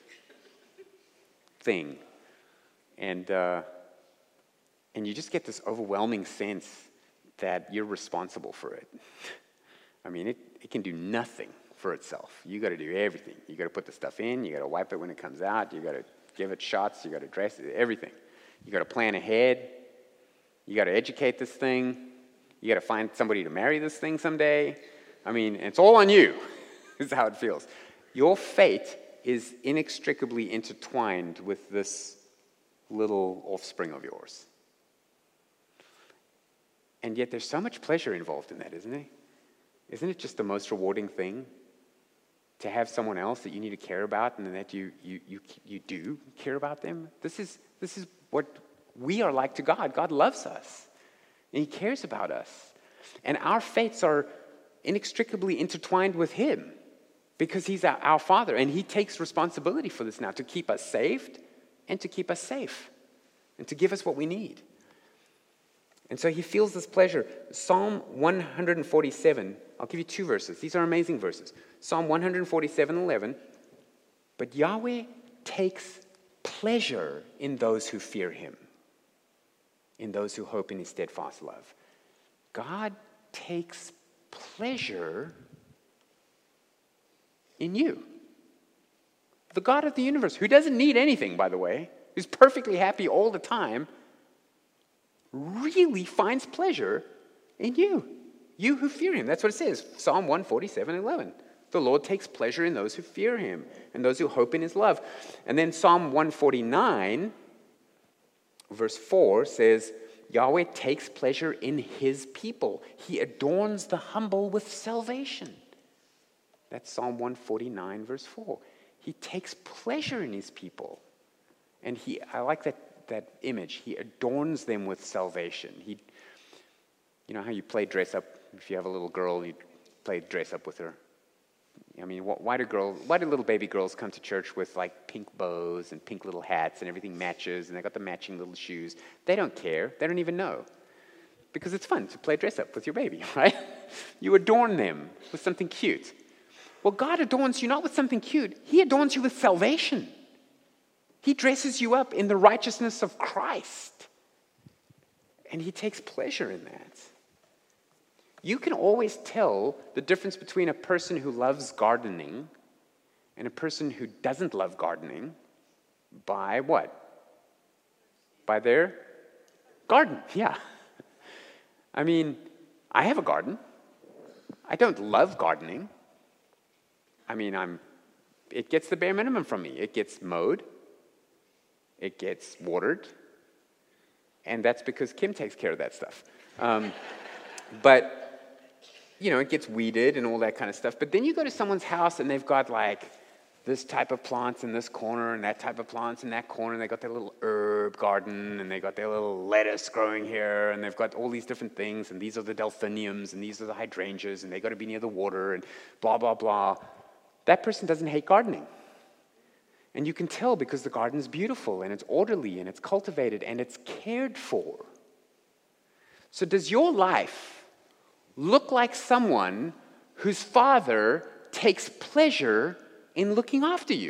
thing. And uh, and you just get this overwhelming sense that you're responsible for it. I mean, it, it can do nothing for itself. You got to do everything. You got to put the stuff in. You got to wipe it when it comes out. You got to give it shots. You got to dress it, everything. You got to plan ahead. You got to educate this thing. You got to find somebody to marry this thing someday. I mean, it's all on you. Is how it feels. Your fate is inextricably intertwined with this little offspring of yours. And yet there's so much pleasure involved in that, isn't it? Isn't it just the most rewarding thing to have someone else that you need to care about and that you you you you do care about them? This is this is what we are like to God. God loves us, and he cares about us. And our fates are inextricably intertwined with him. Because he's our, our Father, and he takes responsibility for this now, to keep us saved and to keep us safe and to give us what we need. And so he feels this pleasure. Psalm one forty-seven, I'll give you two verses. These are amazing verses. Psalm one forty-seven, eleven. But Yahweh takes pleasure in those who fear him, in those who hope in his steadfast love. God takes pleasure in you. The God of the universe, who doesn't need anything, by the way, who's perfectly happy all the time, really finds pleasure in you. You who fear him. That's what it says. Psalm one forty-seven, eleven. The Lord takes pleasure in those who fear him and those who hope in his love. And then Psalm one forty-nine, verse four says, Yahweh takes pleasure in his people. He adorns the humble with salvation. That's Psalm one forty-nine, verse four. He takes pleasure in his people. And he, I like that, that image. He adorns them with salvation. He, you know how you play dress up? If you have a little girl, you play dress up with her. I mean, why do girls, why do little baby girls come to church with like pink bows and pink little hats and everything matches and they got the matching little shoes? They don't care. They don't even know. Because it's fun to play dress up with your baby, right? You adorn them with something cute. Well, God adorns you not with something cute. He adorns you with salvation. He dresses you up in the righteousness of Christ. And he takes pleasure in that. You can always tell the difference between a person who loves gardening and a person who doesn't love gardening by what? By their garden, yeah. I mean, I have a garden. I don't love gardening. I mean, I'm. It gets the bare minimum from me. It gets mowed. It gets watered. and that's because Kim takes care of that stuff. Um, but, you know, it gets weeded and all that kind of stuff. But then you go to someone's house and they've got like this type of plants in this corner and that type of plants in that corner, and they got their little herb garden, and they got their little lettuce growing here, and they've got all these different things, and these are the delphiniums, and these are the hydrangeas, and they got to be near the water, and blah, blah, blah. That person doesn't hate gardening. And you can tell because the garden is beautiful, and it's orderly, and it's cultivated, and it's cared for. So does your life look like someone whose father takes pleasure in looking after you?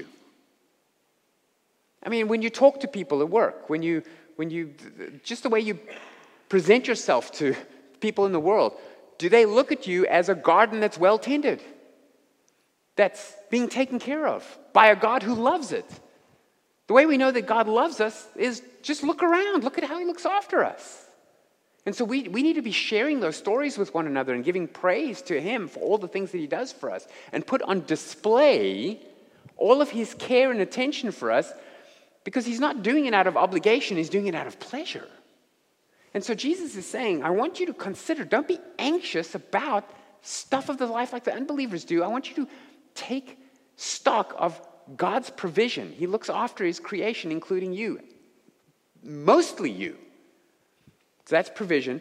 I mean, when you talk to people at work, when you, when you, just the way you present yourself to people in the world, do they look at you as a garden that's well tended, that's being taken care of by a God who loves it? The way we know that God loves us is just look around, look at how he looks after us. And so we, we need to be sharing those stories with one another and giving praise to him for all the things that he does for us, and put on display all of his care and attention for us, because he's not doing it out of obligation, he's doing it out of pleasure. And so Jesus is saying, I want you to consider, don't be anxious about stuff of the life like the unbelievers do. I want you to take stock of God's provision. He looks after his creation, including you, mostly you. So that's provision.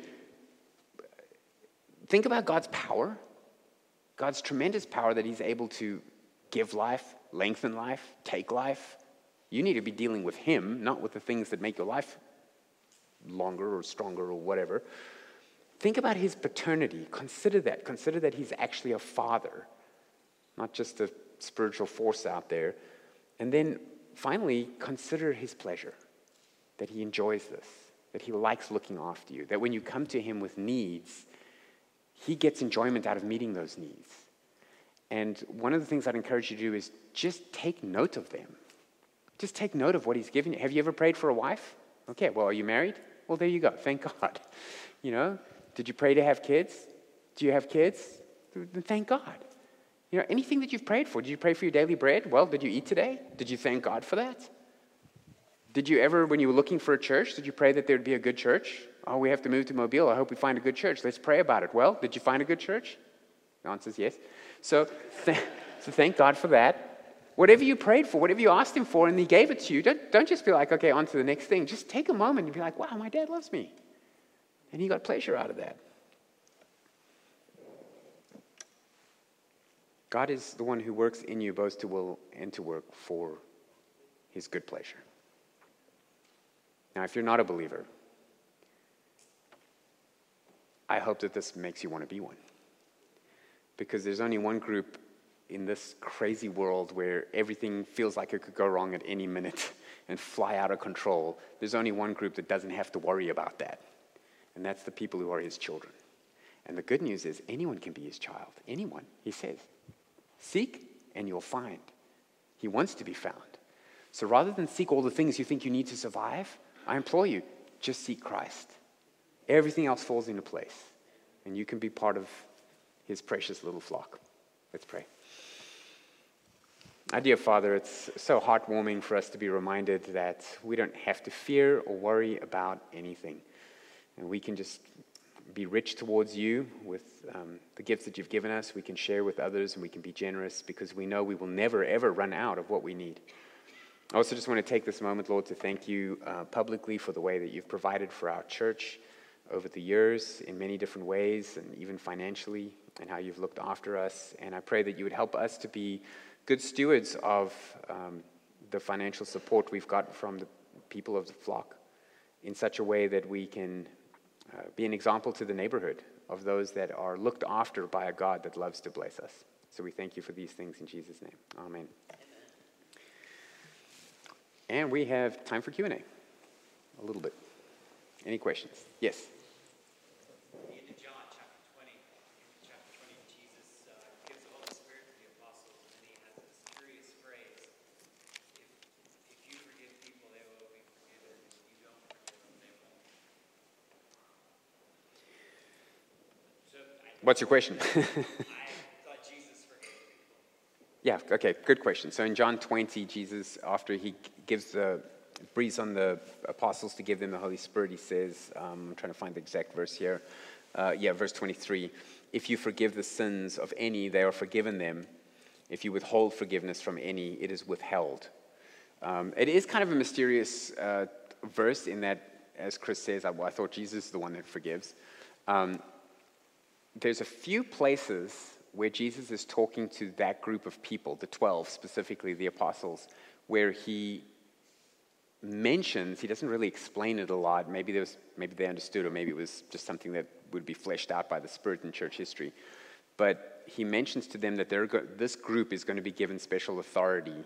Think about God's power, God's tremendous power that he's able to give life, lengthen life, take life. You need to be dealing with him, not with the things that make your life longer or stronger or whatever. Think about his paternity. Consider that. Consider that he's actually a father, not just a spiritual force out there. And then finally, consider his pleasure, that he enjoys this, that he likes looking after you, that when you come to him with needs, he gets enjoyment out of meeting those needs. And one of the things I'd encourage you to do is just take note of them. Just take note of what he's given you. Have you ever prayed for a wife? Okay, well, are you married? Well, there you go. Thank God. You know, did you pray to have kids? Do you have kids? Then thank God. You know, anything that you've prayed for. Did you pray for your daily bread? Well, did you eat today? Did you thank God for that? Did you ever, when you were looking for a church, did you pray that there would be a good church? Oh, we have to move to Mobile. I hope we find a good church. Let's pray about it. Well, did you find a good church? The answer is yes. So, th- so thank God for that. Whatever you prayed for, whatever you asked him for, and he gave it to you, don't, don't just be like, okay, on to the next thing. Just take a moment and be like, wow, my dad loves me. And he got pleasure out of that. God is the one who works in you both to will and to work for his good pleasure. Now, if you're not a believer, I hope that this makes you want to be one. Because there's only one group in this crazy world where everything feels like it could go wrong at any minute and fly out of control. There's only one group that doesn't have to worry about that. And that's the people who are his children. And the good news is anyone can be his child. Anyone, he says. Seek and you'll find. He wants to be found. So rather than seek all the things you think you need to survive, I implore you, just seek Christ. Everything else falls into place. And you can be part of his precious little flock. Let's pray. Our dear Father, it's so heartwarming for us to be reminded that we don't have to fear or worry about anything. And we can just be rich towards you with um, the gifts that you've given us. We can share with others and we can be generous because we know we will never, ever run out of what we need. I also just want to take this moment, Lord, to thank you uh, publicly for the way that you've provided for our church over the years in many different ways and even financially, and how you've looked after us. And I pray that you would help us to be good stewards of um, the financial support we've got from the people of the flock in such a way that we can uh, be an example to the neighborhood of those that are looked after by a God that loves to bless us. So we thank you for these things in Jesus' name. Amen. And we have time for Q and A, a little bit. Any questions? Yes? In John chapter twenty, in chapter twenty, Jesus uh, gives the Holy Spirit to the apostles, and he has this curious phrase: if, if you forgive people, they will be forgiven. If you don't forgive them, they won't. So I, What's your question? I thought Jesus forgave people. Yeah, okay, good question. So in John twenty, Jesus, after he gives the breathes on the apostles to give them the Holy Spirit, he says, um, I'm trying to find the exact verse here. Uh, yeah, verse twenty-three. If you forgive the sins of any, they are forgiven them. If you withhold forgiveness from any, it is withheld. Um, it is kind of a mysterious uh, verse in that, as Chris says, I, well, I thought Jesus is the one that forgives. Um, there's a few places where Jesus is talking to that group of people, the twelve, specifically the apostles, where he mentions, he doesn't really explain it a lot. Maybe there was, maybe they understood, or maybe it was just something that would be fleshed out by the Spirit in church history. But he mentions to them that they're go- this group is going to be given special authority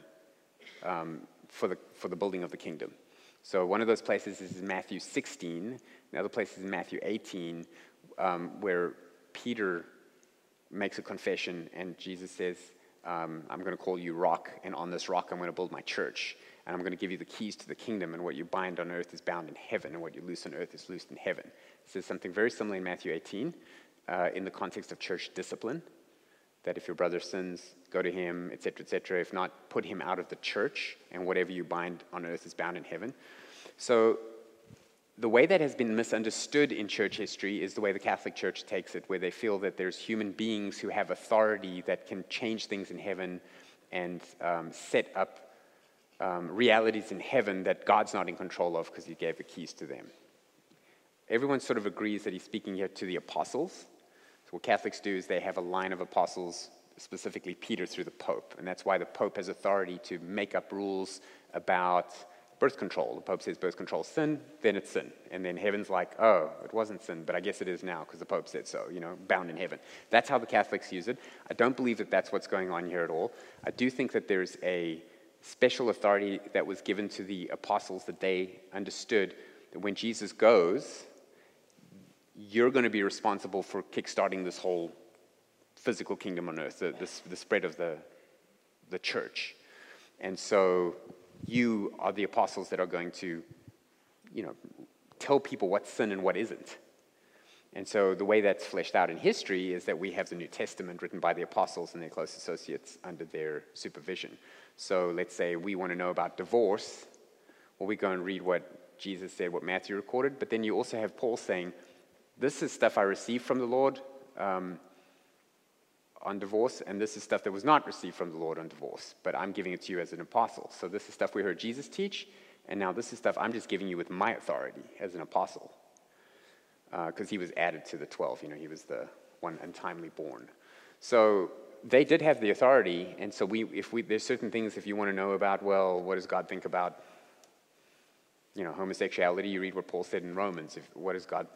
um, for the for the building of the kingdom. So one of those places is in Matthew sixteen. The other place is in Matthew eighteen, um, where Peter makes a confession, and Jesus says, um, I'm going to call you rock, and on this rock I'm going to build my church, and I'm going to give you the keys to the kingdom, and what you bind on earth is bound in heaven, and what you loose on earth is loosed in heaven. It says something very similar in Matthew eighteen, uh, in the context of church discipline, that if your brother sins, go to him, et cetera, et cetera. If not, put him out of the church, and whatever you bind on earth is bound in heaven. So the way that has been misunderstood in church history is the way the Catholic Church takes it, where they feel that there's human beings who have authority that can change things in heaven and um, set up um, realities in heaven that God's not in control of because he gave the keys to them. Everyone sort of agrees that he's speaking here to the apostles. So what Catholics do is they have a line of apostles, specifically Peter through the Pope, and that's why the Pope has authority to make up rules about birth control. The Pope says birth control is sin, then it's sin. And then heaven's like, oh, it wasn't sin, but I guess it is now because the Pope said so, you know, bound in heaven. That's how the Catholics use it. I don't believe that that's what's going on here at all. I do think that there's a special authority that was given to the apostles that they understood that when Jesus goes, you're going to be responsible for kickstarting this whole physical kingdom on earth, the, the, the spread of the, the church. And so you are the apostles that are going to, you know, tell people what's sin and what isn't. And so the way that's fleshed out in history is that we have the New Testament written by the apostles and their close associates under their supervision. So let's say we want to know about divorce, well, we go and read what Jesus said, what Matthew recorded, but then you also have Paul saying, this is stuff I received from the Lord um, on divorce, and this is stuff that was not received from the Lord on divorce, but I'm giving it to you as an apostle. So this is stuff we heard Jesus teach, and now this is stuff I'm just giving you with my authority as an apostle, because uh, he was added to the twelve. You know, he was the one untimely born. So they did have the authority, and so we, if we, there's certain things if you want to know about, well, what does God think about, you know, homosexuality? You read what Paul said in Romans. If what does God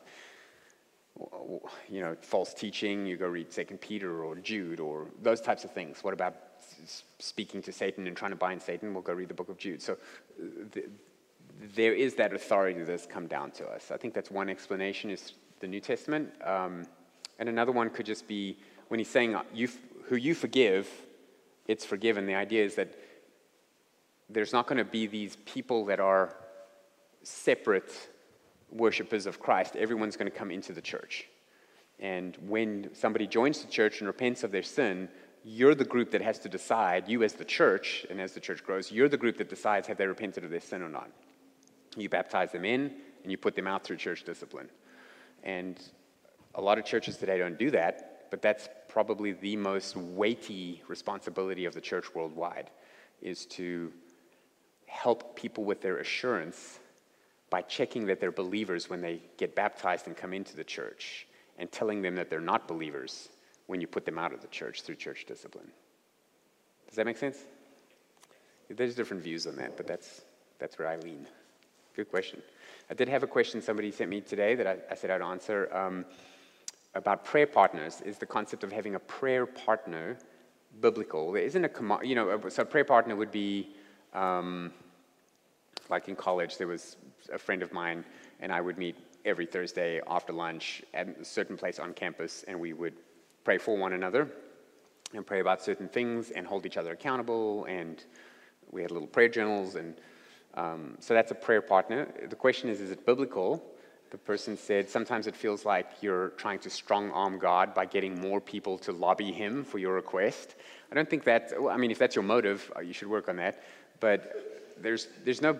you know, false teaching, you go read Second Peter or Jude or those types of things. What about speaking to Satan and trying to bind Satan? We'll go read the book of Jude. So th- there is that authority that's come down to us. I think that's one explanation is the New Testament. Um, and another one could just be when he's saying, you, who you forgive, it's forgiven. The idea is that there's not going to be these people that are separate worshippers of Christ. Everyone's going to come into the church. And when somebody joins the church and repents of their sin, you're the group that has to decide, you as the church, and as the church grows, you're the group that decides have they repented of their sin or not. You baptize them in, and you put them out through church discipline. And a lot of churches today don't do that, but that's probably the most weighty responsibility of the church worldwide, is to help people with their assurance by checking that they're believers when they get baptized and come into the church, and telling them that they're not believers when you put them out of the church through church discipline. Does that make sense? There's different views on that, but that's that's where I lean. Good question. I did have a question somebody sent me today that I, I said I'd answer um, about prayer partners. Is the concept of having a prayer partner biblical? There isn't a command, you know, so a prayer partner would be, um, like in college, there was a friend of mine, and I would meet every Thursday after lunch at a certain place on campus, and we would pray for one another and pray about certain things and hold each other accountable, and we had little prayer journals, and um, so that's a prayer partner. The question is, is it biblical? The person said, sometimes it feels like you're trying to strong-arm God by getting more people to lobby him for your request. I don't think that, I mean, if that's your motive, you should work on that, but there's there's no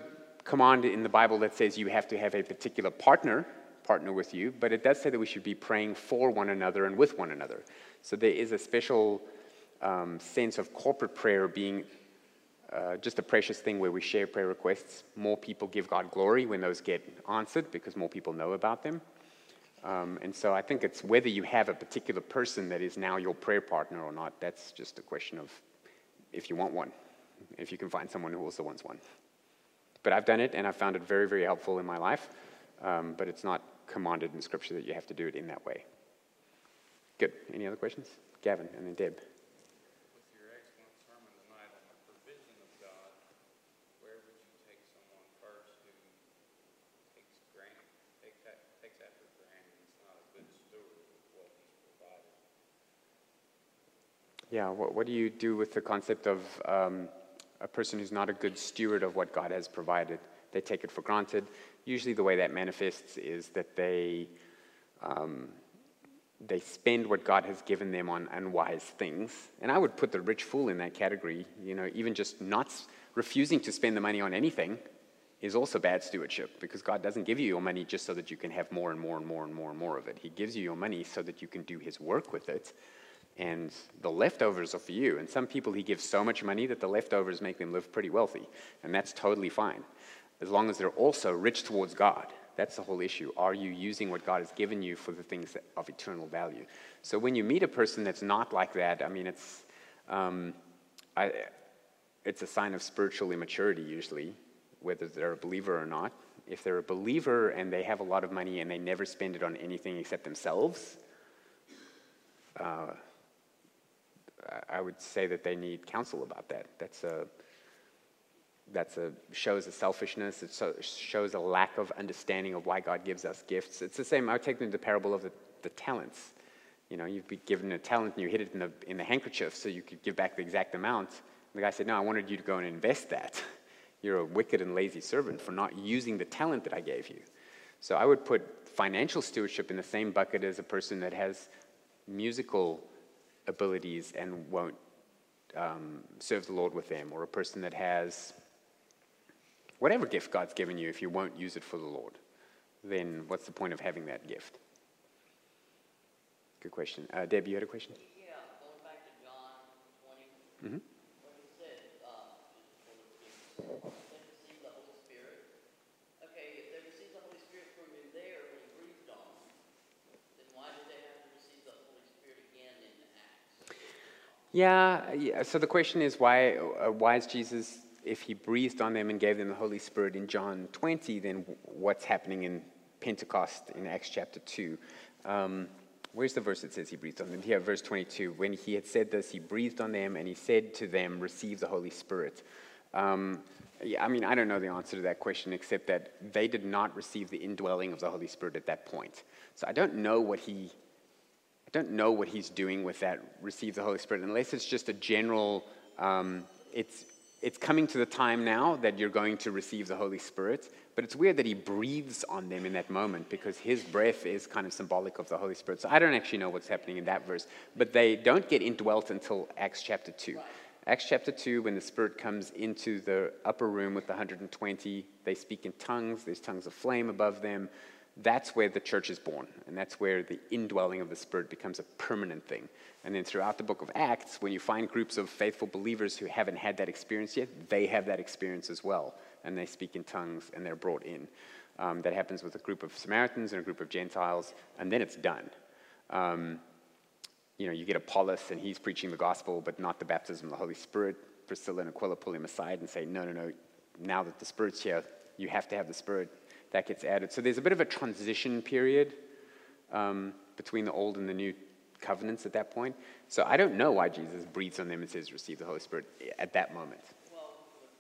command in the Bible that says you have to have a particular partner partner with you, but it does say that we should be praying for one another and with one another. So there is a special um, sense of corporate prayer being uh, just a precious thing where we share prayer requests. More people give God glory when those get answered because more people know about them. Um, and so I think it's whether you have a particular person that is now your prayer partner or not. That's just a question of if you want one, if you can find someone who also wants one. But I've done it, and I've found it very, very helpful in my life. Um, but it's not commanded in Scripture that you have to do it in that way. Good. Any other questions? Gavin, and then Deb. With your excellent sermon tonight on the provision of God, where would you take someone first who takes grant, takes that, takes that for granted and is not a good steward of what he's provided? Yeah, what, what do you do with the concept of um, a person who's not a good steward of what God has provided? They take it for granted. Usually the way that manifests is that they um, they spend what God has given them on unwise things. And I would put the rich fool in that category. You know, even just not refusing to spend the money on anything is also bad stewardship, because God doesn't give you your money just so that you can have more and more and more and more and more of it. He gives you your money so that you can do his work with it. And the leftovers are for you. And some people, he gives so much money that the leftovers make them live pretty wealthy. And that's totally fine, as long as they're also rich towards God. That's the whole issue. Are you using what God has given you for the things that, of eternal value? So when you meet a person that's not like that, I mean, it's um, I, it's a sign of spiritual immaturity usually, whether they're a believer or not. If they're a believer and they have a lot of money and they never spend it on anything except themselves, uh, I would say that they need counsel about that. That's a That's a shows a selfishness. It so, shows a lack of understanding of why God gives us gifts. It's the same. I would take them to the parable of the, the talents. You know, you'd be given a talent and you hid it in the in the handkerchief so you could give back the exact amount. And the guy said, "No, I wanted you to go and invest that. You're a wicked and lazy servant for not using the talent that I gave you." So I would put financial stewardship in the same bucket as a person that has musical abilities and won't um, serve the Lord with them, or a person that has whatever gift God's given you. If you won't use it for the Lord, then what's the point of having that gift? Good question. Uh, Deb, you had a question? Yeah, going back to John twenty, Mm-hmm. when he said, uh, they received the Holy Spirit. Okay, if they received the Holy Spirit from him there when he breathed on them, then why did they have to receive the Holy Spirit again in Acts? Yeah, yeah. So the question is, why, uh, why is Jesus, if he breathed on them and gave them the Holy Spirit in John twenty, then what's happening in Pentecost in Acts chapter two? Um, where's the verse that says he breathed on them? Here, verse twenty-two. When he had said this, he breathed on them and he said to them, "Receive the Holy Spirit." Um, yeah, I mean, I don't know the answer to that question, except that they did not receive the indwelling of the Holy Spirit at that point. So I don't know what he... I don't know what he's doing with that, receive the Holy Spirit, unless it's just a general, um, it's it's coming to the time now that you're going to receive the Holy Spirit. But it's weird that he breathes on them in that moment, because his breath is kind of symbolic of the Holy Spirit. So I don't actually know what's happening in that verse. But they don't get indwelt until Acts chapter two. Acts chapter two, when the Spirit comes into the upper room with the one hundred twenty, they speak in tongues, there's tongues of flame above them. That's where the church is born, and that's where the indwelling of the Spirit becomes a permanent thing. And then throughout the book of Acts, when you find groups of faithful believers who haven't had that experience yet, they have that experience as well, and they speak in tongues, and they're brought in. Um, that happens with a group of Samaritans and a group of Gentiles, and then it's done. Um, you know, you get Apollos, and he's preaching the gospel, but not the baptism of the Holy Spirit. Priscilla and Aquila pull him aside and say, no, no, no, now that the Spirit's here, you have to have the Spirit. That gets added. So there's a bit of a transition period um, between the old and the new covenants at that point. So I don't know why Jesus breathes on them and says, receive the Holy Spirit at that moment. Well, with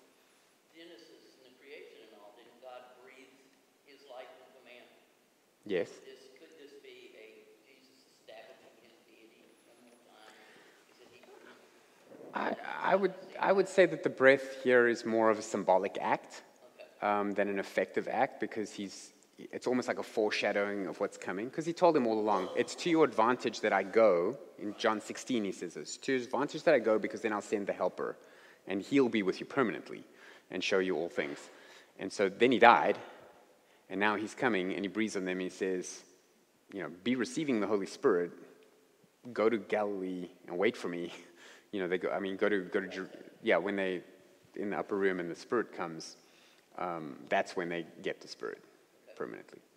Genesis and the creation and all, didn't God breathe his life into man? Yes. This, could this be a Jesus establishing his deity one more time? Is it he breathed? I, I would I would say that the breath here is more of a symbolic act Okay. um, than an effective act, because he's it's almost like a foreshadowing of what's coming, because he told them all along, it's to your advantage that I go. In John sixteen, he says this, to your advantage that I go, because then I'll send the helper, and he'll be with you permanently and show you all things. And so then he died, and now he's coming, and he breathes on them, and he says, you know, be receiving the Holy Spirit, go to Galilee and wait for me. You know, they go, I mean, go to, go to, Jer- yeah, when they, in the upper room and the Spirit comes, um, that's when they get the Spirit permanently.